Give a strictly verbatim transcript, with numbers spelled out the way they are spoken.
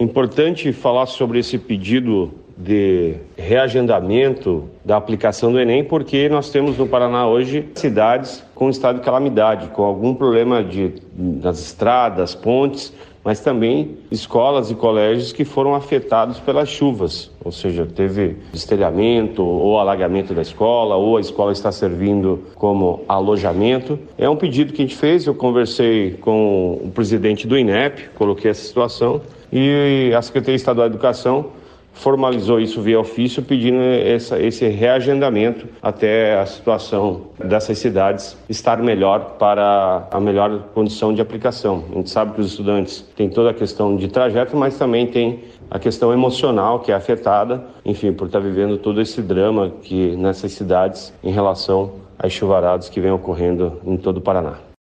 Importante falar sobre esse pedido de reagendamento da aplicação do Enem, porque nós temos no Paraná hoje cidades com estado de calamidade, com algum problema de, nas estradas, pontes, mas também escolas e colégios que foram afetados pelas chuvas, ou seja, teve destelhamento ou alagamento da escola, ou a escola está servindo como alojamento. É um pedido que a gente fez, eu conversei com o presidente do INEP, coloquei essa situação, e a Secretaria Estadual de Educação formalizou isso via ofício, pedindo essa, esse reagendamento até a situação dessas cidades estar melhor para a melhor condição de aplicação. A gente sabe que os estudantes têm toda a questão de trajeto, mas também tem a questão emocional que é afetada, enfim, por estar vivendo todo esse drama que nessas cidades em relação às chuvaradas que vem ocorrendo em todo o Paraná.